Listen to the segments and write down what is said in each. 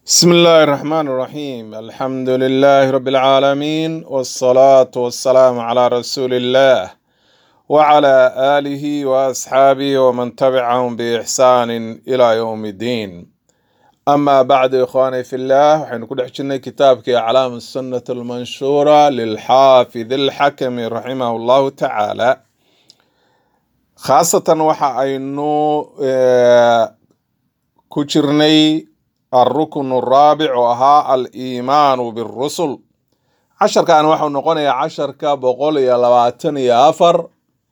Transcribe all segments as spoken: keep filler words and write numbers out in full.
بسم الله الرحمن الرحيم الحمد لله رب العالمين والصلاة والسلام على رسول الله وعلى آله وأصحابه ومن تبعهم بإحسان إلى يوم الدين أما بعد إخواني في الله وحين كل حجنا كتابك أعلام السنة المنشورة للحافظ الحكم رحمه الله تعالى خاصة وحا أينو آه، كجرني الركن الرابع وها الإيمان بالرسل عشر كان وحو نقوني عشر كبقول يا لواتن يا أفر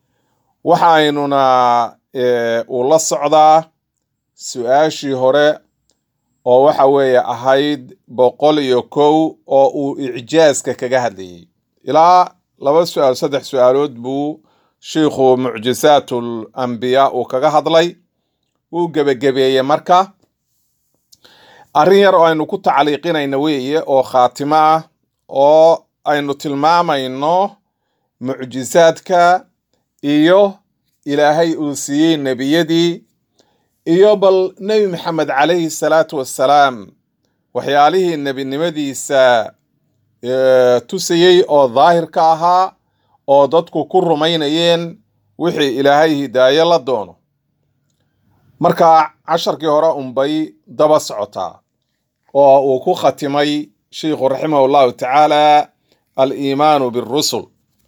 وحايننا إيه ولا الصعدة سؤاشي هوري oo waxa weeye ahayd boqol iyo kow oo uu icjaaska kaga hadlayay ilaa laba su'aal saddex su'aalood buu sheekhu mucjisaatul anbiya uu kaga hadlay uu gabagabeeyay marka arrin yar oo aynu ku tacliiqinayno weeye oo khaatimo ah oo aynu tilmaamayno mucjisaadka iyo ilaahay uu siiyey nebiyadii iyo bal nebi maxamed calayhi salaatu wassalaam waxyaalihii nebinimadiisa eh, tusayey oo daahir ka ahaa oo dadku ku rumaynayeen wixii ilaahay hidaayo la doono marka casharkii hore unbay daba socotaa oo uu ku khatimay sheikhu raximahu llahu tacaala aliimaanu birusul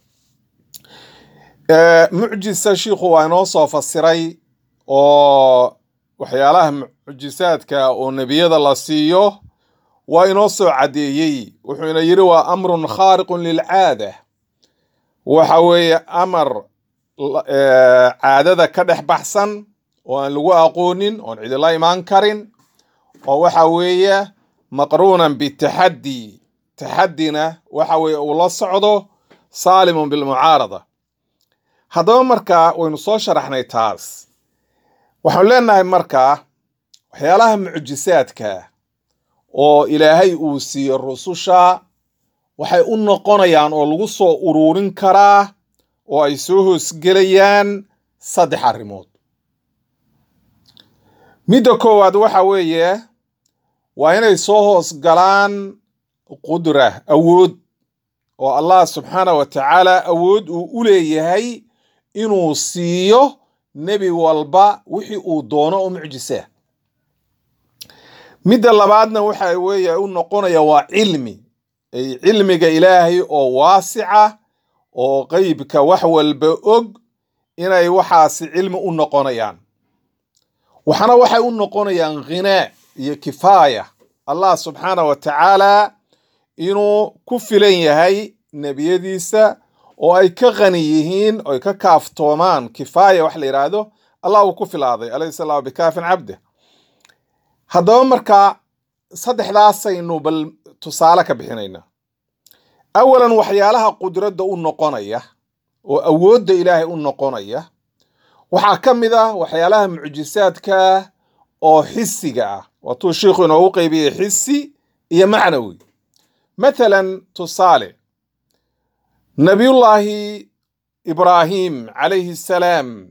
Eh, mucjisa sheikhu waa inoo soo fasiray oo waxyaalaha mucjisaadka oo nebiyada la siiyo waa inoo soo cadeeyey wuxuuna yidhi waa amrun khaariqun lilcaada waxa weeye amar eh, caadada ka dhex baxsan oo aan lagu aqoonin oon cidila imaan karin oo waxa weeye maqruunan bitaxaddi taxaddina waxa weeye uu la socdo saalimun bilmucaarada haddaba marka waynu soo sharaxnay taas waxaan leenahay marka waxyaalaha mucjisaadka oo ilaahay uu siiyo rususha waxay u noqonayaan oo lagu soo ururin karaa oo ay soo hoosgelayaan saddex arrimood midda koowaad waxa weeye waa inay soo hoos galaan qudra awood oo allah subxaana wa tacaala awood uu u leeyahay inuu siiyo nebi walba wixii uu doono oo mucjisa midda labaadna waxa weeye u noqonaya waa cilmi ay cilmiga ilaahay oo waasica oo qeybka wax walba og inay waxaasi cilmi u noqonayaan waxana waxay u noqonayaan ghinaa iyo kifaaya allah subxaana wa tacaala inuu ku filan yahay nebiyadiisa oo ay ka qani yihiin oo ay ka kaaftoomaan kifaaya wax la yidhaahdo allah uu ku filaaday alaysa allahu bikaafin cabde haddaba marka saddexdaasaynu bal tusaale ka bixinayna awalan waxyaalaha qudradda u noqonaya oo awoodda ilaahay u noqonaya waxaa ka mid ah waxyaalaha mucjisaadka oo xisiga ah waatuu sheikhu inoogu qeybiyey xisi iyo macnawi mathalan tusaale nabiyullaahi ibraahim calayhi salaam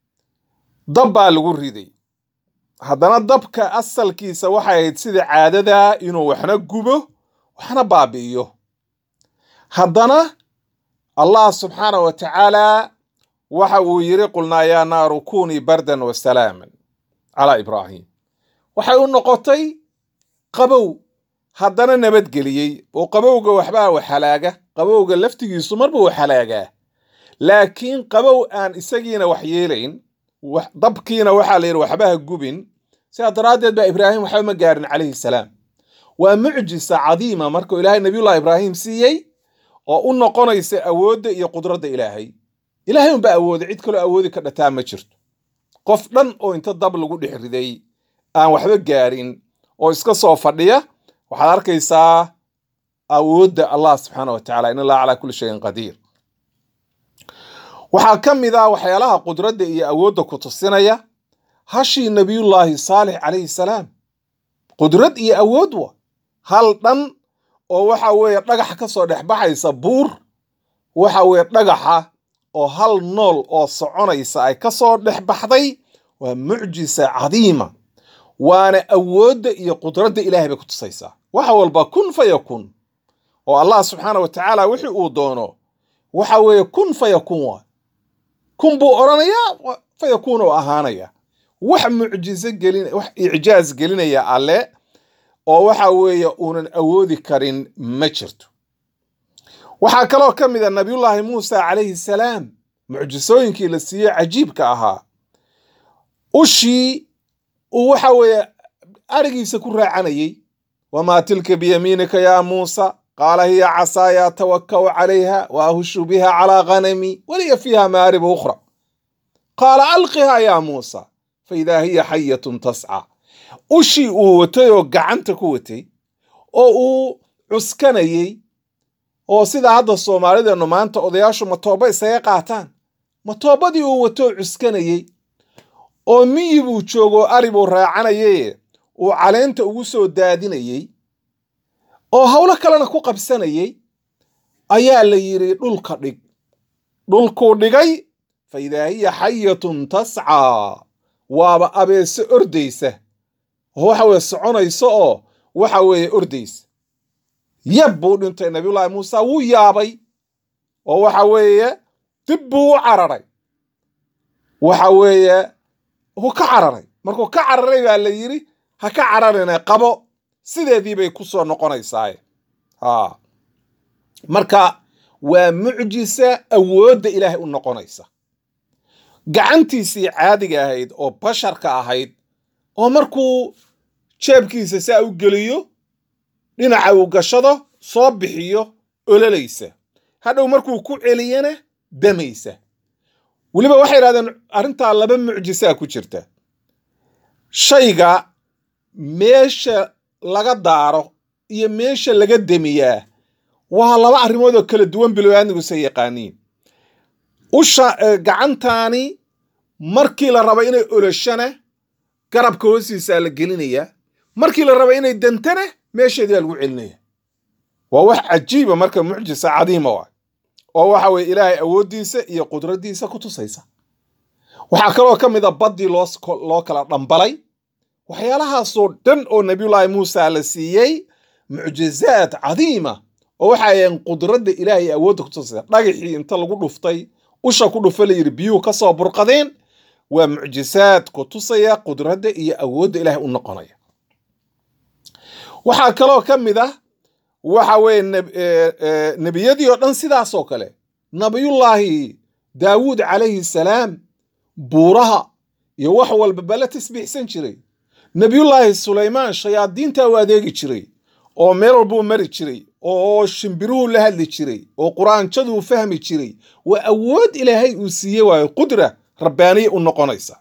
dab baa lagu riday haddana dabka asalkiisa waxay ahayd sida caadada inuu waxna gubo waxna baabi'iyo haddana allah subxaana wa tacaala waxa uu yiri qulnaa yaa naaru kunii bardan wa salaaman calaa ibraahim waxay u noqotay qabow haddana nabadgeliyey oo qabowga waxbaa wax halaaga qabowga laftigiisu marba wax halaagaa laakiin qabow aan isagiina wax yeelayn wax- dabkiina waxaa la yidhi waxbaha gubin sidaa daraaddeed baa ibraahim waxba ma gaarin calayhi salaam waa mucjisa cadiima markuu ilaahay nabiyullahi ibraahim siiyey oo u noqonaysa awoodda iyo qudradda ilaahay ilaahay unbaa awooday cid kaloo awoodi ka dhataa ma jirto qof dhan oo inta dab lagu dhex riday aan waxba gaarin oo iska soo fadhiya waxaad arkaysaa awoodda allah subxaana wa tacaala in allaha calaa kulli shayin qadiir waxaa ka mid ah waxyaalaha qudradda iyo awoodda ku tusinaya hashii nabiyullaahi saalix calayhi salaam qudrad iyo awood wa hal dhan oo waxa weeye dhagax ka soo dhex baxaysa buur waxa weeye dhagaxa oo hal nool oo soconaysa ay ka soo dhex baxday waa mucjisa cadiima waana awoodda iyo qudradda ilaahay bay ku tusaysaa waxa walba kun fayakun oo allah subxaanahu wa tacaala wixii uu doono waxa weeye kun fayakun waa kun buu odhanayaa fayakun oo ahaanaya wax mucjizo gelin wax icjaaz gelinaya alle oo waxa weeye uunan awoodi karin ma jirto waxaa kaloo ka mid ah nabiyullaahi muusa calayhi salaam mucjisooyinkii la siiyey cajiibka ahaa ushii uu waxa weeye arigiisa ku raacanayey wamaa tilka biyamiinika yaa muusa qaala hiya casaaya atawakkau calayha wa ahushu biha calaa ghanami waliya fiiha maaribu ukhra qaala alqihaa yaa muusa faidaa hiya xayatun tasca ushii uu watay oo gacanta ku watay oo uu cuskanayey oo sida hadda soomaalideennu maanta odayaashu matooba isaga qaataan matoobadii uu wato oo cuskanayey oo miyi buu joogo ari buu raacanayay uu caleenta ugu soo daadinayey oo hawlo kalena ku qabsanayey ayaa la yiri dhulka dhig dhulkuu dhigay faidaa hiya xayatun tascaa waaba abeese ordaysa oo waxa weeye soconayso oo waxa weeye ordaysa yab buu dhintay nabiyullaahi muusa wuu yaabay oo waxa weeye dib buu u cararay waxa weeye wuu ka cararay markuu ka cararay baa la yiri ha ka cararine qabo sideedii bay ku soo noqonaysaa ha marka waa mucjisa awoodda ilaahay u noqonaysa gacantiisii caadiga ahayd oo basharka ahayd oo markuu jeebkiisa saa u geliyo dhinaca uu gashado soo bixiyo ololaysa hadhow markuu ku celiyana damaysa weliba waxay yidhahdeen arrintaa laba mucjisaa ku jirta shayga meesha laga daaro iyo meesha laga demiyaa waa laba arrimood oo kala duwan bilowyaadnigu say yaqaaniin usha gacantaani markii la rabo inay olashana garabka hoostiisa la gelinaya markii la rabo inay dantana meesheedii lagu celinaya waa wax cajiiba marka mucjisa cadiima waa oo waxa weeye ilaahay awoodiisa iyo qudradiisa ku tusaysa waxaa kaloo ka mid ah baddii loo loo kala dhambalay waxyaalahaasoo dhan oo nabiyullaahi muusa la siiyey mucjizaad cadiima oo waxay ahayn qudradda ilaahay awoodda ku tusaysa dhagaxii inta lagu dhuftay usha ku dhufa la yiri biyuhu ka soo burqadeen waa mucjisaad ku tusaya qudradda iyo awoodda ilaahay u noqonaya waxaa kaloo ka mid ah waxa weeye nebiyadii oo dhan sidaasoo kale nabiyullaahi daawuud calayhi salaam buuraha iyo wax walba bala tasbiixsan jiray nabiyullaahi sulaymaan shayaadiinta u adeegi jiray oo meel walbuu mari jiray oo shimbiruhu la hadli jiray oo quraanjaduu fahmi jiray waa awood ilaahay uu siiyey waayo qudra rabbaaniya u noqonaysa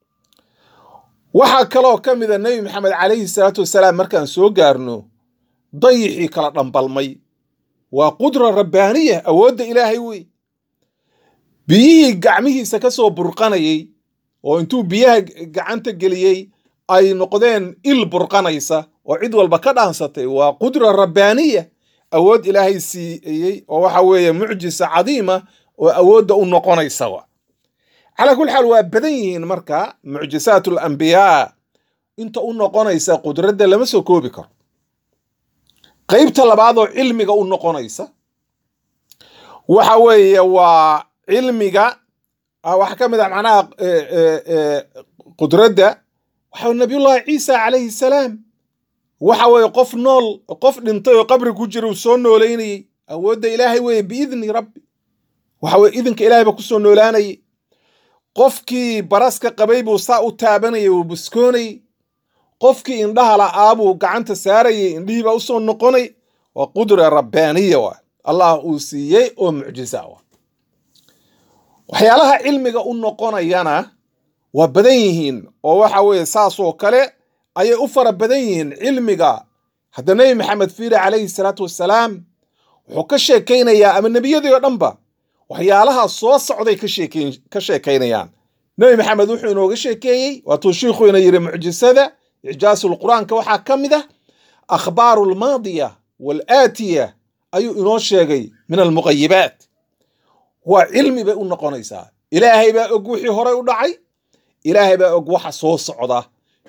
waxaa kaloo ka mid a nebi maxamed calayhi salaatu wasalaam markaan soo gaarno dayixii kala dhambalmay waa qudra rabbaaniya awoodda ilaahay wey biyihii gacmihiisa ka soo burqanayay oo intuu biyaha gacanta geliyey ay noqdeen il burqanaysa oo cid walba ka dhaansatay waa qudra rabbaaniya awood ilaahay siiyey oo waxa weeye mucjisa cadiima oo awoodda u noqonaysa wa calaa kulli xaal waa badan yihiin marka mucjisaatul anbiyaa inta u noqonaysa qudradda lama soo koobi karo qaybta labaad oo cilmiga u noqonaysa waxa weeye waa cilmiga waxa ka mid ah macnaha qudradda waxa nabiyullaahi ciisa calayhi salaam waxa weeye qof nool qof dhintay oo qabri ku jira uu soo nooleynayay awoodda ilaahay weeye biidni rabbi waxa weeye idinka ilaahay ba ku soo noolaanayay qofkii baraska qabay buu saa u taabanayay uu buskoonayay qofkii indhaha la'aa buu gacanta saarayay indhihii baa u soo noqonay waa qudra rabbaaniya waa allah uu siiyey oo mucjiza waa waxyaalaha cilmiga u noqonayana waa badan yihiin oo waxa weeye saasoo kale ayay u fara badan yihiin cilmiga hadda nebi maxamed fiire calayhi salaatu wassalaam wuxuu ka sheekaynayaa ama nebiyadii oo dhanba waxyaalaha soo socday ka sheekeyn ka sheekaynayaan nebi maxamed wuxuu inooga sheekeeyey waatuu shiikhu ina yiri mucjisada icjaasul quraanka waxaa ka mid ah akhbaaru almaadiya waalaatiya ayuu inoo sheegay min almuqayibaat waa cilmi bay u noqonaysaa ilaahay baa og wixii horey u dhacay ilaahay baa og waxa soo socda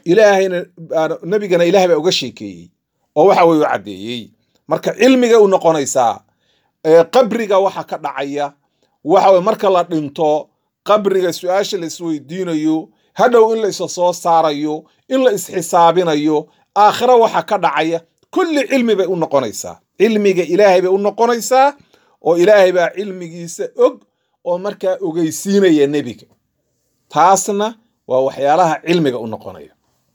ilaahayna nabigana ilaahay baa uga sheekeeyey oo waxa weeye u caddeeyey. marka cilmiga u noqonaysaa qabriga waxa ka dhacaya, waxa weeye marka la dhinto qabriga su'aasha la isweydiinayo, hadhow in la isa soo saarayo, in la isxisaabinayo, aakhira waxa ka dhacaya, kulli cilmi bay u noqonaysaa. cilmiga ilaahay bay u noqonaysaa oo ilaahay baa cilmigiisa og oo markaa ogeysiinaya nebiga. taasna waa waxyaalaha cilmiga u noqonaya.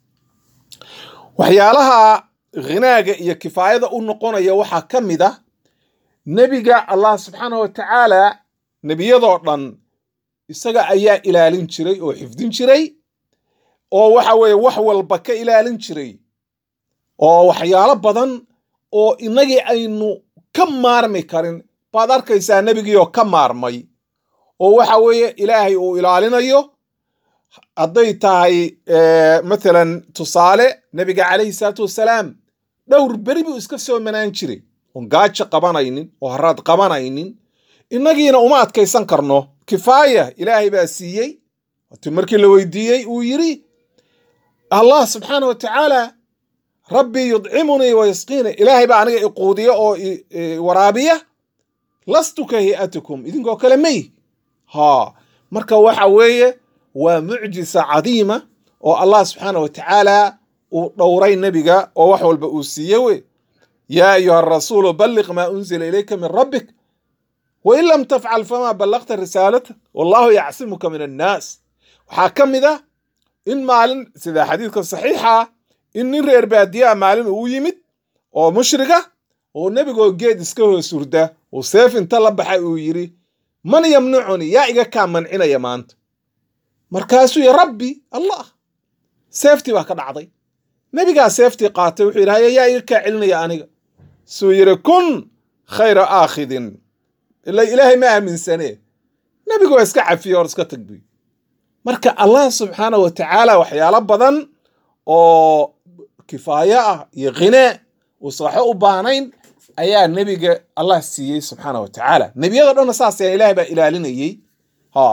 waxyaalaha ghinaaga iyo kifaayada u noqonaya waxaa ka mid ah nebiga allah subxaanahu wa tacaala nebiyadoo dhan isaga ayaa ilaalin jiray oo xifdin jiray oo waxa weeye wax walba ka ilaalin jiray oo waxyaalo badan oo inagii aynu ka maarmi karin baad arkaysaa nebigii oo ka maarmay oo waxa weeye ilaahay uu ilaalinayo. hadday tahay maalan tusaale nebiga calayhi salaatu wassalaam dhowr beri buu iska soo manaan jiray oon gaajo qabanaynin oo haraad qabanaynin, innagiina uma adkaysan karno. kifaaya ilaahay baa siiyey. waati markii la weydiiyey uu yidhi allah subxaana wa tacaala rabbii yudcimunii wa yasqiini, ilaahay baa aniga iquudiya oo waraabiya, lastu ka hi'atikum, idinkoo kale may. ha marka waxa weeye waa mucjisa cadiima oo allah subxaana wa tacaala uu dhowray nebiga oo wax walba uu siiye wey. yaa ayuha arasuulu balliq maa unzila ilayka min rabbik wain lam tafcal famaa ballaqta risaalata wallahu yacsimuka min annaas. waxaa ka mid ah in maalin sida xadiidka saxiixa in nin reer baadiyaa maalin uu yimid oo mushriga oo nebigoo geed iska hoos hurda oo seef inta la baxay uu yidhi man yamnacuni, yaa iga kaa mancinaya maanta. markaasuu ya rabbi allah, seeftii baa ka dhacday. nebigaa seeftii qaatay wuxuu yidhi haya yaa iga kaa celinaya aniga. suu yidhi kun khayra aakhidin, ila ilaahay ma aaminsane. nebigu waa iska cafiye hor iska tagbi. marka allah subxaana wa tacaala waxyaalo badan oo kifaayo ah iyo ghinaa uusan waxba u baahnayn ayaa nebiga allah siiyey subxaana wa tacaala. nebiyada dhanna saas ayaa ilaahay baa ilaalinayey. ha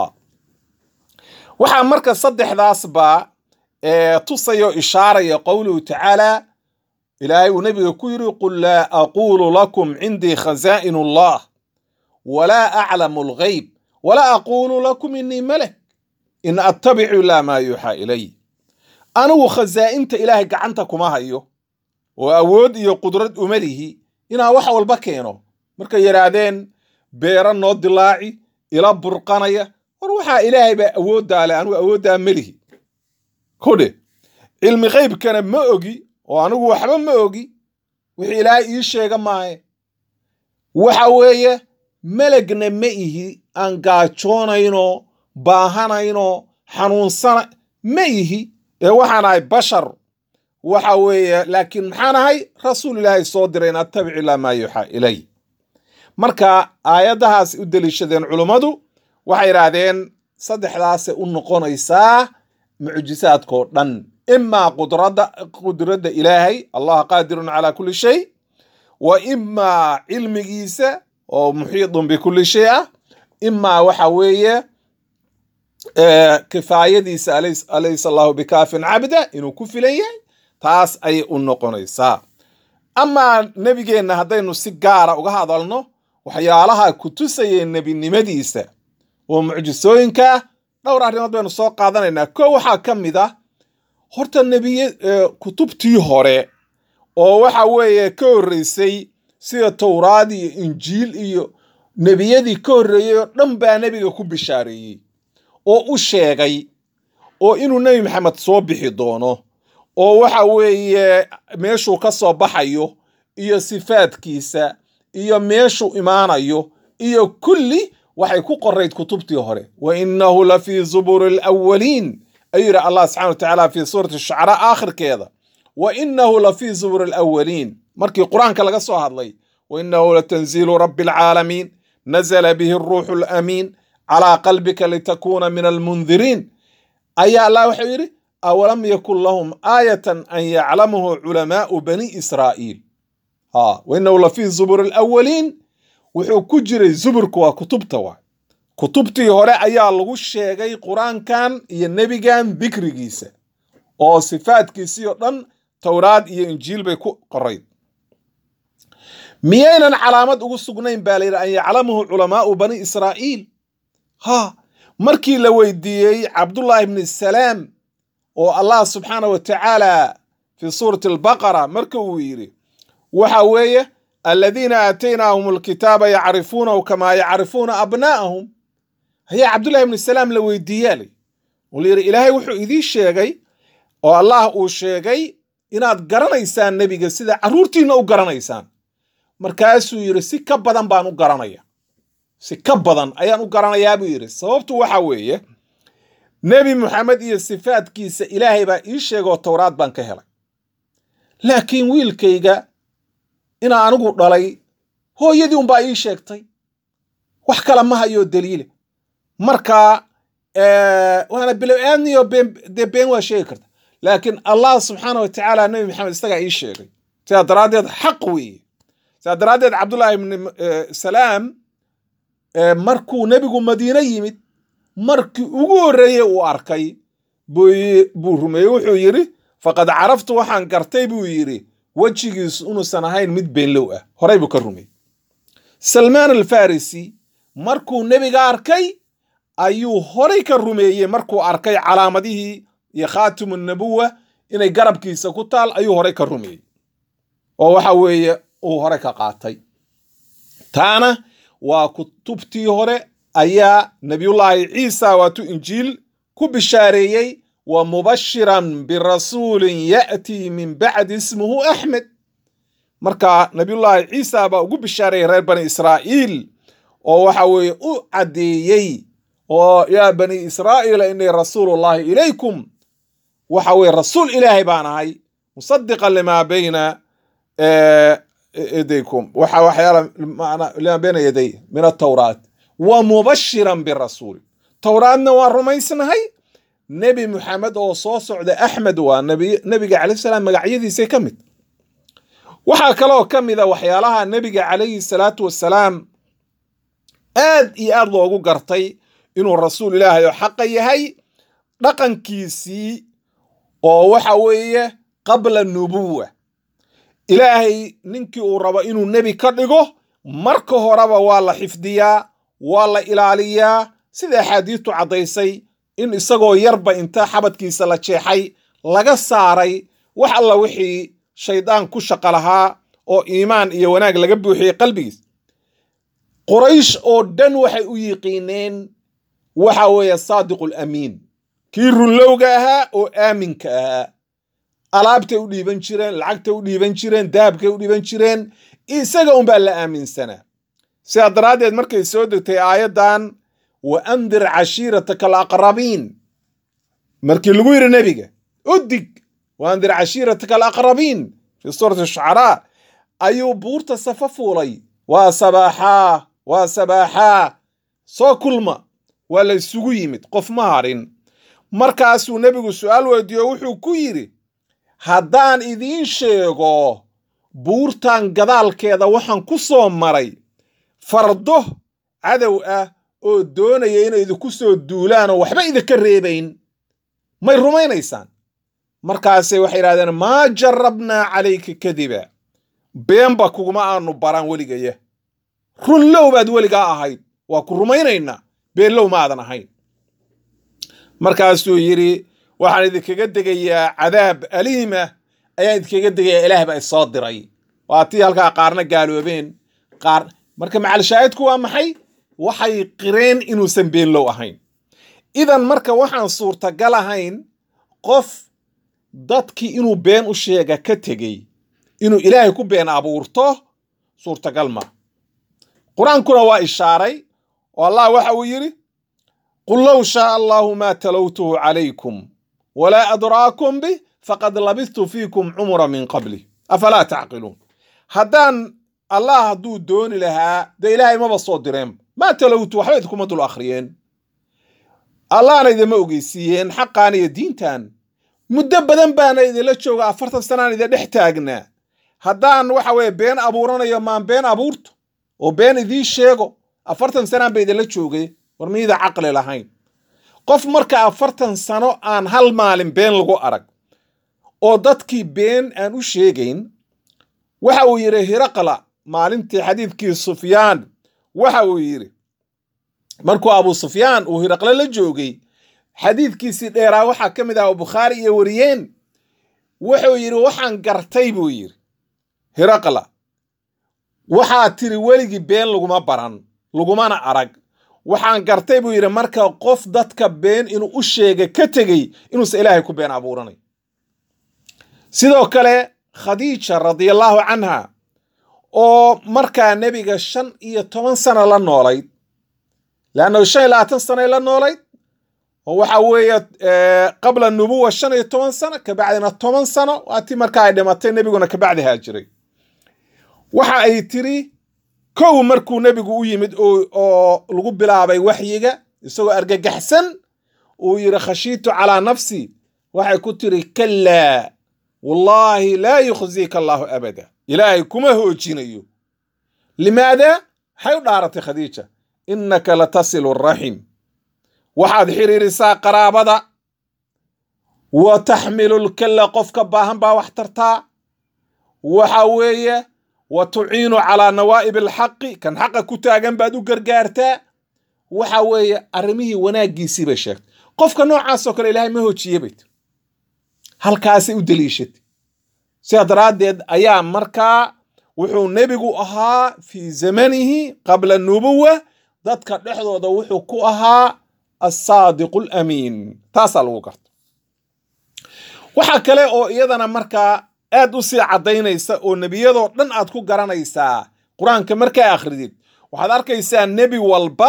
waxaa marka saddexdaas baa tusayo ishaaraya qowluhu tacaala, ilaahay uu nebiga ku yidhi qul laa aquulu lakum cindii khazaa'inu allah walaa aclamu alghayb walaa aquulu lakum inii malak in attabicu ilaa maa yuuxaa ilay. anigu khazaa'inta ilaahay gacanta kuma hayo oo awood iyo qudrad uma lihi inaa wax walba keeno. markay yidhaahdeen beera noo dilaaci ila burqanaya, war waxaa ilaahay baa awooddaa leh, anigu awooddaa ma lihi. kodhe cilmi qaybkana ma ogi oo anigu waxba ma ogi, wixii ilaahay ii sheega maahe. waxa weeye melagna ma ihi aan gaajoonayno baahanayno xanuunsana ma ihi, ee waxaan ahay bashar. waxa weeye laakiin maxaan ahay rasuul ilaahay soo diray in attabic ilaa maa yuuxaa ilay. marka aayadahaas u deliishadeen culummadu waxay yidhaahdeen saddexdaasay u noqonaysaa mucjisaadkoo dhan. imaa qudradda qudradda ilaahay, allah qaadirun calaa kulli shay, wa imaa cilmigiisa oo muxiidun bikulli shay ah, imaa waxa weeye kifaayadiisa alaysa allahu bikaafin cabda, inuu ku filan yahay. taas ayay u noqonaysaa. amaa nebigeenna haddaynu si gaara uga hadalno waxyaalaha ku tusayeen nebinimadiisa oo mucjisooyinka ah, dhowr arrimood baynu soo qaadanaynaa. ko waxaa ka mid ah horta nebiye kutubtii hore oo waxa weeye ka horreysay sida towraad iyo injiil iyo nebiyadii ka horreeyey oo dhan baa nebiga ku bishaareeyey oo u sheegay oo inuu nebi maxamed soo bixi doono oo waxa weeye meeshuu ka soo baxayo iyo sifaadkiisa iyo meeshuu imaanayo iyo kulli waxay ku qorayd kutubtii hore. wa innahu la fii zuburi alawwaliin ayuu yidhi allah subxana wa tacaala fii suurati shucaraa aakhirkeeda, wa innahu la fii zuburi alawwaliin markii qur-aanka laga soo hadlay. wa innahu latanziilu rabbi alcaalamiin nazala bihi aruuxu alamiin calaa qalbika litakuuna min almundiriin. ayaa allah wuxuu yidhi awalam yakun lahum aayatan an yaclamahu culamaau bani israa'iil. ha wa innahu la fii zuburi alawwaliin wuxuu ku jiray zuburku waa kutubta waa kutubtii hore ayaa lagu sheegay qur-aankan iyo nebigan dikrigiisa oo sifaadkiisii oo dhan towraad iyo injiil bay ku qorayd. miyaynan calaamad ugu sugnayn baa la yidhi an yaclamahu culamaau bani israa'iil? ha markii la weydiiyey cabdullaahi ibni salaam oo allah subxaana wa tacaala fi suurati albaqara marka uu yidhi waxa weeye aladiina aataynaahum alkitaaba yacrifuunahu kamaa yacrifuuna abnaa'ahum, hayaa cabdullahi ibni salaam la weydiiyaale oo la yidhi ilaahay wuxuu idii sheegay oo allah uu sheegay inaad garanaysaan nebiga sida carruurtiinna u garanaysaan. markaasuu yidhi si ka badan baan u garanaya, si ka badan ayaan u garanayaa buu yidhi. sababtu waxa weeye nebi moxamed iyo sifaadkiisa ilaahay baa ii sheegoo towraad baan ka helay, laakiin wiilkayga inaa anigu dhalay hooyadii unbaa ii sheegtay, wax kale ma hayo daliile. marka waana bilow-aadniyo dee been waa sheegi karta, laakiin allah subxaana wa tacaala nebi maxamed isagaa ii sheegay, sidaa daraaddeed xaq weeye. sidaa daraaddeed cabdullaahi ibni salaam markuu nebigu madiine yimid markii ugu horreeyey uu arkay buu rumeeyey. wuxuu yidhi faqad caraftu waxaan gartay buu yidhi wejigiisu inuusan ahayn mid beenlow ah, horay buu ka rumeeyey. salmaan alfarisi markuu nebiga arkay ayuu horay ka rumeeyey, markuu arkay calaamadihii iyo khaatimu nabuwa inay garabkiisa ku taal ayuu horay ka rumeeyey oo waxa weeye uu hore ka qaatay. taana waa kutubtii hore ayaa nabiyullaahi ciisa waatuu injiil ku bishaareeyey wa mubashiran birasuulin ya'tii min bacdi ismuhu axmed. marka nabiyullaahi ciisa baa ugu bishaareeyey reer bani israa'iil oo waxa weeye u caddeeyey oo yaa bani israa'iila innii rasuulullaahi ilaykum, waxa weeye rasuul ilaahay baan ahay musadiqan limaa bayna يديكم وحا وحيالا لما بين يدي من التوراة ومبشرا بالرسول. توراتنا والرميسنا هاي نبي محمد او صوصع ده احمد والنبي نبي عليه السلام مقعيدي سي كمد وحا كلو كمد وحيالها النبي عليه الصلاة والسلام آد اي آد لوغو قرطي انو الرسول الله حقي هاي رقن كيسي او وحاوية قبل النبوة. ilaahay ninkii uu rabo inuu nebi ka dhigo marka horeba waa la xifdiyaa, waa la ilaaliyaa, sida axaadiistu caddaysay in isagoo yarba inta xabadkiisa la jeexay laga saaray wax alla wixii shaydaan ku shaqo lahaa oo iimaan iyo wanaag laga buuxiyey qalbigiis. quraysh oo dhan waxay u yiqiineen waxa weeye saadiqul amiin, kii runlowga ahaa oo aaminka ahaa. alaabtay u dhiiban jireen, lacagtay u dhiiban jireen, dahabkay u dhiiban jireen, isaga unbaa la aaminsanaa. sidaa daraaddeed markay soo degtay aayaddan wa andir cashiirataka alaqrabiin, markii lagu yidhi nebiga udig wa andir cashiirataka alaqrabiin fi suurati shucaraa, ayuu buurta safa fuulay, waa sabaaxaa waa sabaaxaa soo kulma, waa la isugu yimid, qof ma harin. markaasuu nebigu su'aal weydiiyo wuxuu ku yidhi haddaan idiin sheego buurtan gadaalkeeda waxaan ku soo maray fardo cadow ah oo doonaya inay idinku soo duulaan oo waxba idinka reebayn, may rumaynaysaan? markaasay waxay yidhahdeen maa jarabnaa calayka kadiba, beenba kuguma aanu baran weligaya, runlow baad weligaa ahayd, waa ku rumaynaynaa, beenlow maadan ahayn. markaasuu yidhi waxaan idinkaga degayaa cadaab aliima, ayaan idinkaga degayaa ilaah baa isoo diray. waa tii halkaa qaarna gaaloobeen qaar. marka macalshaahidku waa maxay? waxay qireen inuusan beenlow ahayn. idan marka waxaan suurtagal ahayn qof dadkii inuu been u sheega ka tegey inuu ilaahay ku been abuurto, suurtagal ma. qur-aankuna waa ishaaray oo allah waxa uu yidhi qul low shaa allahu maa talowtuhu calaykum walaa adraakum bih faqad labistu fiikum cumra min qabli afalaa tacqiluun. haddaan allah hadduu dooni lahaa dee ilaahay maba soo direen, maa talowtu waxba idinkuma dul akhriyeen, allahna idinma ogeysiiyeen xaqaan iyo diintan. muddo badan baana idinla jooga, afartan sanaan idin dhex taagnaa. haddaan waxa weye been abuuranayo maan been abuurto oo been idiin sheego, afartan sanaan ba idinla joogay, war miida caqli lahayn. qof marka afartan sano aan hal maalin been lagu arag oo dadkii been aan u sheegayn waxa uu yidhi hiraqla maalintii xadiidkii sufyaan waxa uu yidhi markuu abu sufyaan uu hiraqle la joogay xadiidkiisii dheeraa waxaa ka mid ah oo bukhaari iyo wariyeen wuxuu yidhi waxaan gartay buu yidhi hiraqla waxaa tiri weligii been laguma baran lagumana arag waxaan gartay buu yidhi marka qof dadka been inuu u sheega ka tegey inuusan ilaahay ku been abuuranay sidoo kale khadiija radiallahu canha oo markaa nebiga shan iyo toban sano la noolayd leanno shan iyo labaatan sanay la noolayd oo waxa weeye qabla nubuwa shan iyo toban sano kabacdina toban sano waatii markaa ay dhimatay nebiguna kabacdi haajiray waxa ay tiri kow markuu nebigu u yimid oo lagu bilaabay waxyiga isagoo argagaxsan uu yidhi khashiitu calaa nafsi waxay ku tiri kallaa wallaahi laa yukhziika allaahu abada ilaahay kuma hoojinayo limaada maxay u dhaaratay khadiija innaka latasilu raxim waxaad xiriirisaa qaraabada wa taxmilu lkalla qofka baahan baa wax tartaa waxa weeye wa tuciinu calaa nawaa'ib alxaqi kan xaqa ku taagan baad u gargaartaa waxa weeye arrimihii wanaaggiisii bay sheegtay qofka noocaasoo kale ilaahay ma hoojiye bayt halkaasay u deliishatay sidaa daraaddeed ayaa markaa wuxuu nebigu ahaa fii zamanihi qabla nubuwa dadka dhexdooda wuxuu ku ahaa assaadiqu alamiin taasaa lagu garta waxaa kale oo iyadana markaa aad u sii caddaynaysa oo nebiyadoo dhan aad ku garanaysaa qur-aanka markaa akhridid waxaad arkaysaa nebi walba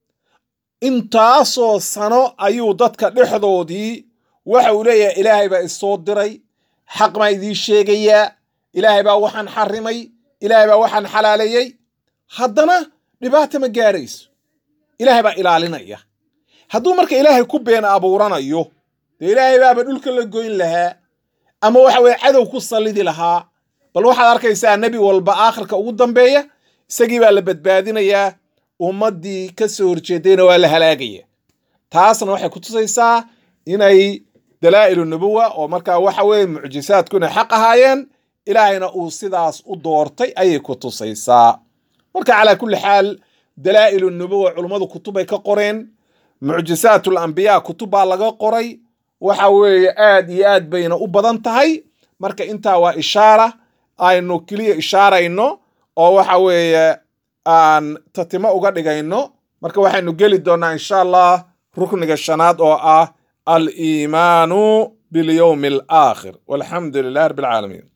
intaasoo sano ayuu dadka dhexdoodii waxa uu leeyahay ilaahay baa isoo diray xaq baan idiin sheegayaa ilaahay baa waxaan xarimay ilaahay baa waxaan xalaaleeyey haddana dhibaata ma gaarayso ilaahay baa ilaalinaya hadduu marka ilaahay ku been abuuranayo dee ilaahay baaba dhulka la goyn lahaa ama waxa weye cadow ku sallidi lahaa bal waxaad arkaysaa nebi walba aakhirka ugu dambeeya isagii baa la badbaadinayaa ummaddii ka soo horjeedayna waa la halaagaya taasna waxay ku tusaysaa inay dalaa'ilu nubuwa oo markaa waxa weeye mucjisaadku inay xaq ahaayeen ilaahayna uu sidaas u doortay ayay ku tusaysaa marka calaa kulli xaal dalaa'ilu nubuwa culummadu kutubay ka qoreen mucjisaatul ambiyaa kutub baa laga qoray waxa weeye aad iyo aad bayna u badan tahay marka intaa waa ishaara aynu keliya ishaarayno oo waxa weeye aan tatimo uga dhigayno marka waxaynu geli doonaa insha allah rukniga shanaad oo ah al-iimaanu bilyawmi alaakhir walxamdu lilah rabbi alcaalamiin